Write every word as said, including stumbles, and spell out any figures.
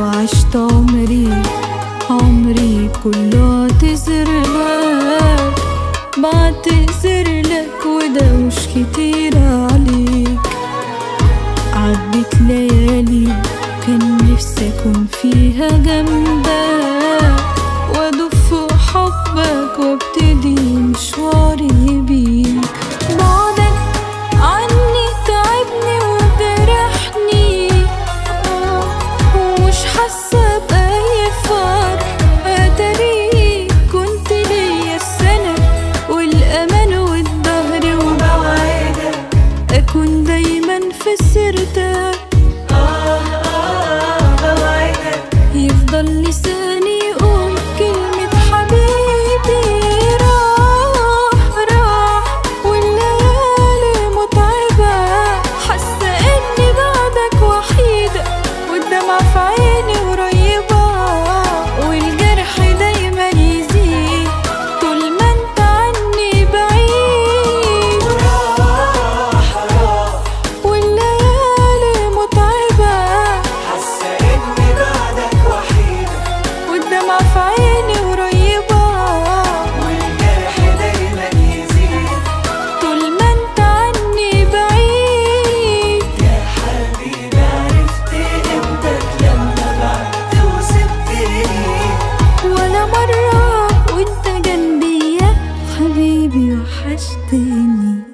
وعشت عمري عمري كله اعتذرلك، بعتذرلك وده مش كتير عليك. عدت ليالي كان نفسي اكون فيها جنبك، وادوب في حبك وابتدي مشواري بيك. بعدك عني تعبني وجرحني، ومش حاسه باي فرق. اتاريك كنت ليا السند والامان والظهر، وبوعدك اكون دايما في سيرتك. يفضل لساني يقول كلمة حبيبي راح راح، والليالي متعبة، حاسة اني بعدك وحيدة، والدمع في عيني قريبة، والجرح دايما يزيد طول ما انت عني بعيد. راح راح والليالي متعبة، حاسة إني بعدك وحيدة، والدمع في عيني قريبة، والجرح دايما يزيد طول ما انت عني بعيد. يا حبيبي عرفت قيمتك لما بعدت وسبتني، ولا مرة وانت جنبي يا حبيبي وحشتني.